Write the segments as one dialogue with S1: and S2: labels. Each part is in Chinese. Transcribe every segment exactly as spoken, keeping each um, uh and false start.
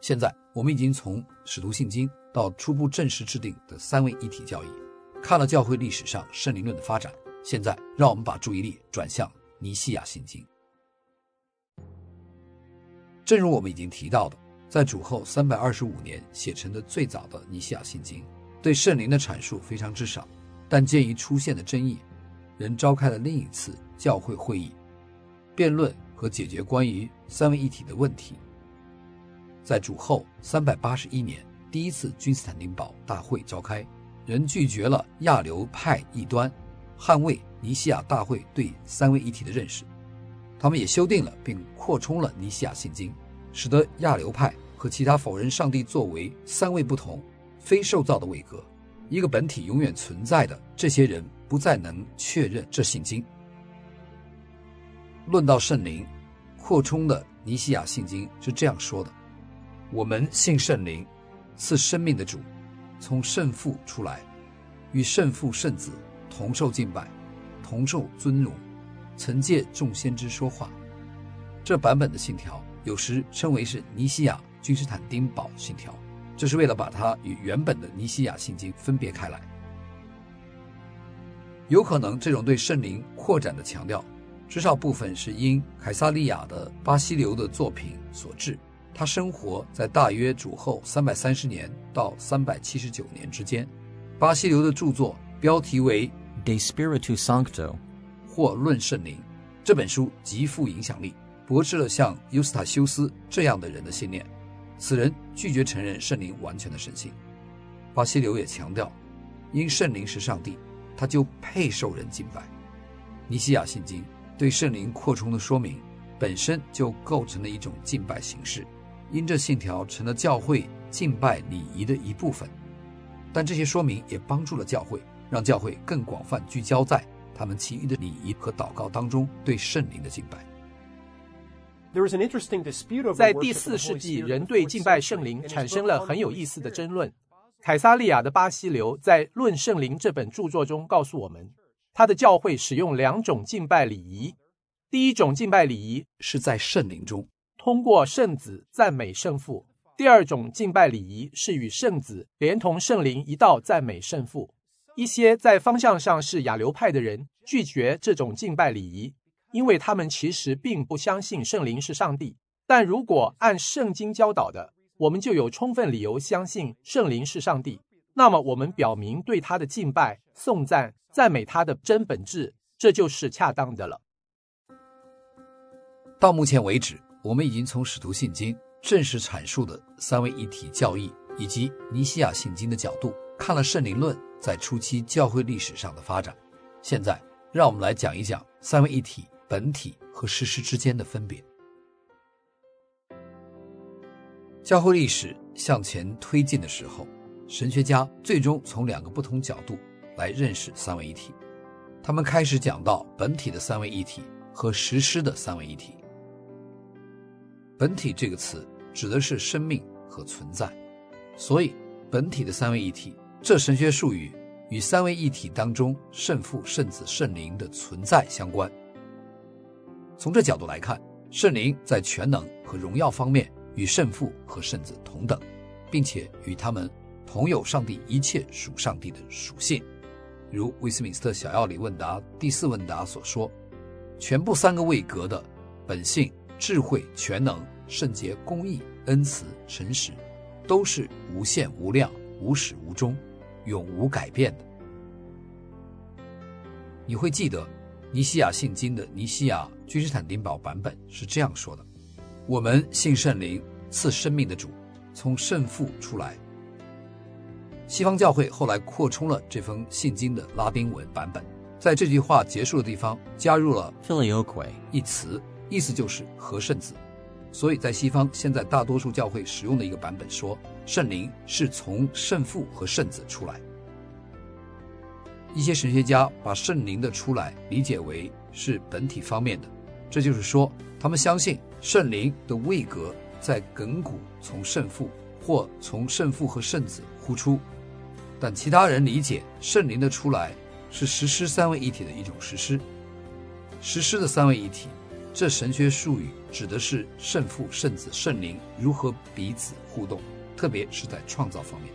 S1: 现在我们已经从使徒信经到初步正式制定的三位一体教义，看了教会历史上圣灵论的发展。现在让我们把注意力转向尼西亚信经。正如我们已经提到的，在主后三百二十五年写成的最早的尼西亚信经，对圣灵的阐述非常之少，但鉴于出现的争议，仍召开了另一次教会会议，辩论和解决关于三位一体的问题。在主后三百八十一年，第一次君士坦丁堡大会召开，仍拒绝了亚流派异端，捍卫尼西亚大会对三位一体的认识。他们也修订了并扩充了尼西亚信经，使得亚流派和其他否认上帝作为三位不同非受造的位格，一个本体永远存在的这些人不再能确认这信经。论到圣灵，扩充的尼西亚信经是这样说的：我们信圣灵，赐生命的主，从圣父出来，与圣父圣子同受敬拜，同受尊荣，曾借众先知说话。这版本的信条有时称为是尼西亚君士坦丁堡信条，这是为了把它与原本的尼西亚信经分别开来。有可能这种对圣灵扩展的强调，至少部分是因凯撒利亚的巴西流的作品所致。他生活在大约主后三百三十年到三百七十九年之间。巴西流的著作标题为
S2: De Spiritu Sancto
S1: 或论圣灵，这本书极富影响力，驳斥了像尤斯塔修斯这样的人的信念。此人拒绝承认圣灵完全的神性。巴西流也强调，因圣灵是上帝，他就配受人敬拜。尼西亚信经对圣灵扩充的说明本身就构成了一种敬拜形式，因这信条成了教会敬拜礼仪的一部分。但这些说明也帮助了教会，让教会更广泛聚焦在他们其余的礼仪和祷告当中对圣灵的敬拜。
S3: 在第四世纪，人对敬拜圣灵产生了很有意思的争论。凯撒利亚的巴西流在《论圣灵》这本著作中告诉我们，他的教会使用两种敬拜礼仪。第一种敬拜礼仪
S1: 是在圣灵中
S3: 通过圣子赞美圣父，第二种敬拜礼仪是与圣子连同圣灵一道赞美圣父。一些在方向上是亚流派的人拒绝这种敬拜礼仪，因为他们其实并不相信圣灵是上帝。但如果按圣经教导的，我们就有充分理由相信圣灵是上帝，那么我们表明对他的敬拜、颂赞、赞美他的真本质，这就是恰当的了。
S1: 到目前为止，我们已经从使徒信经正式阐述的三位一体教义以及尼西亚信经的角度，看了圣灵论在初期教会历史上的发展。现在让我们来讲一讲三位一体本体和实施之间的分别。教会历史向前推进的时候，神学家最终从两个不同角度来认识三位一体。他们开始讲到本体的三位一体和实施的三位一体。本体这个词指的是生命和存在，所以本体的三位一体这神学术语与三位一体当中圣父、圣子、圣灵的存在相关。从这角度来看，圣灵在全能和荣耀方面与圣父和圣子同等，并且与他们同有上帝一切属上帝的属性。如威斯敏斯特小要理问答第四问答所说，全部三个位格的本性、智慧、全能、圣洁、公义、恩慈、诚实，都是无限无量、无始无终、永无改变的。你会记得尼西亚信经的尼西亚君士坦丁堡版本是这样说的：我们信圣灵，赐生命的主，从圣父出来。西方教会后来扩充了这封信经的拉丁文版本，在这句话结束的地方加入了
S2: filioque
S1: 一词，意思就是和圣子。所以在西方现在大多数教会使用的一个版本说，圣灵是从圣父和圣子出来。一些神学家把圣灵的出来理解为是本体方面的，这就是说他们相信圣灵的位格在亘古从圣父或从圣父和圣子呼出，但其他人理解圣灵的出来是实施三位一体的一种实施。实施的三位一体这神学术语指的是圣父、圣子、圣灵如何彼此互动，特别是在创造方面。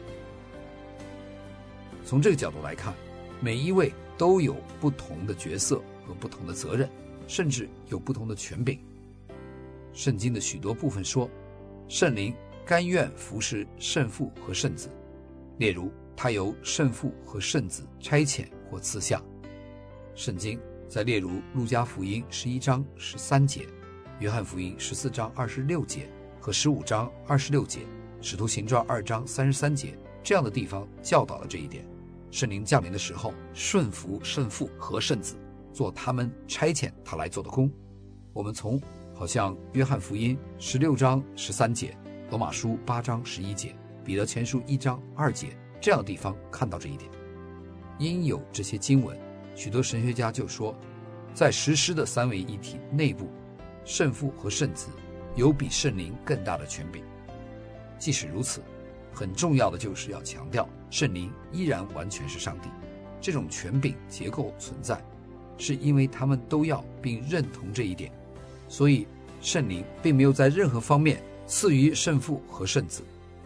S1: 从这个角度来看，每一位都有不同的角色和不同的责任，甚至有不同的权柄。圣经的许多部分说，圣灵甘愿服侍圣父和圣子，例如他由圣父和圣子差遣或赐下。圣经在例如路加福音十一章十三节、约翰福音十四章二十六节和十五章二十六节、使徒行传二章三十三节这样的地方教导了这一点。圣灵降临的时候，顺服圣父和圣子，做他们差遣他来做的工。我们从好像约翰福音十六章十三节、罗马书八章十一节、彼得前书一章二节这样的地方看到这一点。因有这些经文，许多神学家就说，在实施的三位一体内部，圣父和圣子有比圣灵更大的权柄。即使如此，很重要的就是要强调，圣灵依然完全是上帝。这种权柄结构存在，是因为他们都要并认同这一点，所以圣灵并没有在任何方面次于圣父和圣子。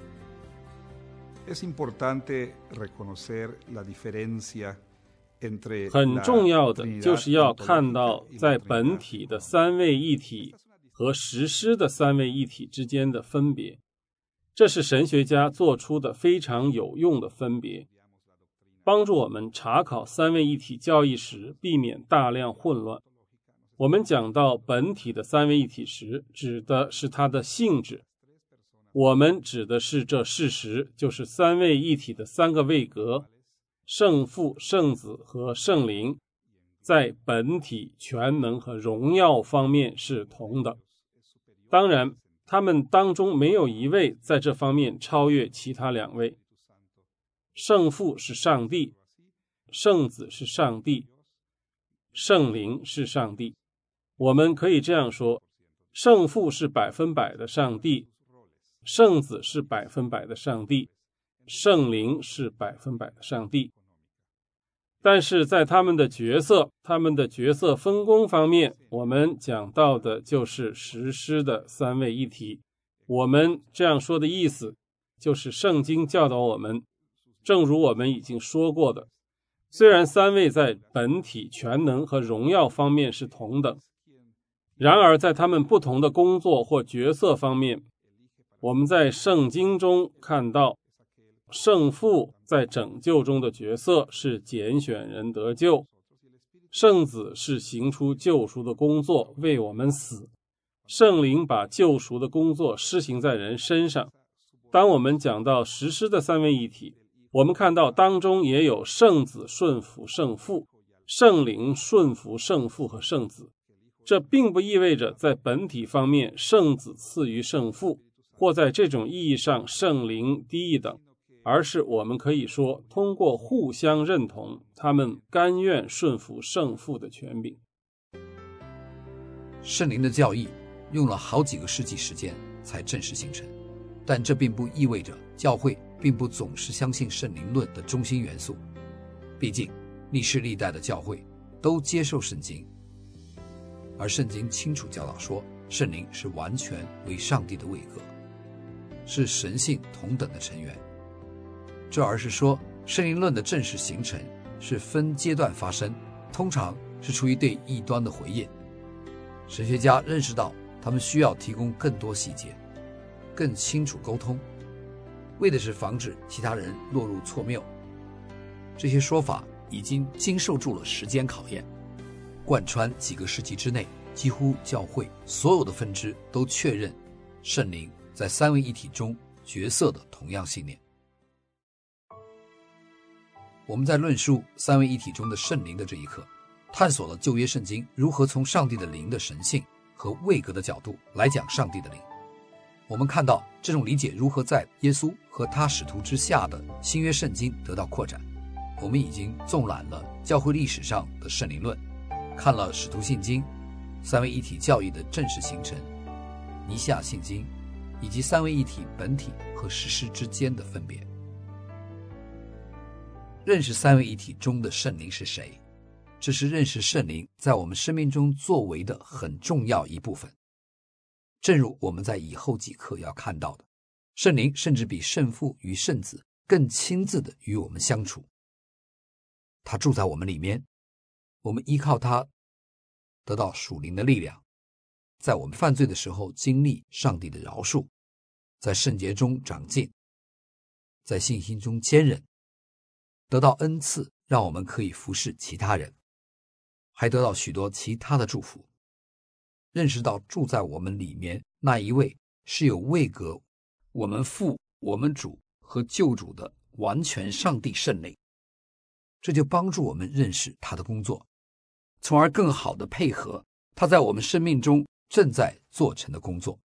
S4: 很重要的就是要看到在本体的三位一体和实施的三位一体之间的分别，这是神学家做出的非常有用的分别，帮助我们查考三位一体教义时避免大量混乱。我们讲到本体的三位一体时，指的是它的性质，我们指的是这事实，就是三位一体的三个位格，圣父、圣子和圣灵，在本体、全能和荣耀方面是同等。当然，他们当中没有一位在这方面超越其他两位。圣父是上帝，圣子是上帝，圣灵是上帝。我们可以这样说，圣父是百分百的上帝，圣子是百分百的上帝，圣灵是百分百的上帝。但是在他们的角色、他们的角色分工方面，我们讲到的就是实施的三位一体。我们这样说的意思，就是圣经教导我们，正如我们已经说过的，虽然三位在本体、全能和荣耀方面是同等，然而在他们不同的工作或角色方面，我们在圣经中看到，圣父在拯救中的角色是拣选人得救，圣子是行出救赎的工作，为我们死，圣灵把救赎的工作施行在人身上。当我们讲到实施的三位一体，我们看到当中也有圣子顺服圣父，圣灵顺服圣父和圣子。这并不意味着在本体方面圣子次于圣父，或在这种意义上圣灵低一等，而是我们可以说，通过互相认同，他们甘愿顺服圣父的权柄。
S1: 圣灵的教义用了好几个世纪时间才正式形成，但这并不意味着教会并不总是相信圣灵论的中心元素。毕竟历世历代的教会都接受圣经，而圣经清楚教导说，圣灵是完全为上帝的位格，是神性同等的成员。这而是说，圣灵论的正式形成是分阶段发生，通常是出于对异端的回应。神学家认识到他们需要提供更多细节，更清楚沟通，为的是防止其他人落入错谬。这些说法已经经受住了时间考验，贯穿几个世纪之内，几乎教会所有的分支都确认圣灵在三位一体中角色的同样信念。我们在论述三位一体中的圣灵的这一刻，探索了旧约圣经如何从上帝的灵的神性和位格的角度来讲上帝的灵。我们看到这种理解如何在耶稣和他使徒之下的新约圣经得到扩展。我们已经纵览了教会历史上的圣灵论，看了使徒信经、三位一体教义的正式形成、尼西亚信经，以及三位一体本体和实施之间的分别。认识三位一体中的圣灵是谁， 这是认识圣灵在我们生命中作为的很重要一部分。正如我们在以后几课要看到的，圣灵甚至比圣父与圣子更亲自的与我们相处。他住在我们里面，我们依靠他得到属灵的力量，在我们犯罪的时候经历上帝的饶恕，在圣洁中长进，在信心中坚忍，得到恩赐，让我们可以服侍其他人，还得到许多其他的祝福。认识到住在我们里面那一位是有位格我们父、我们主和救主的完全上帝圣灵，这就帮助我们认识他的工作，从而更好地配合他在我们生命中正在做成的工作。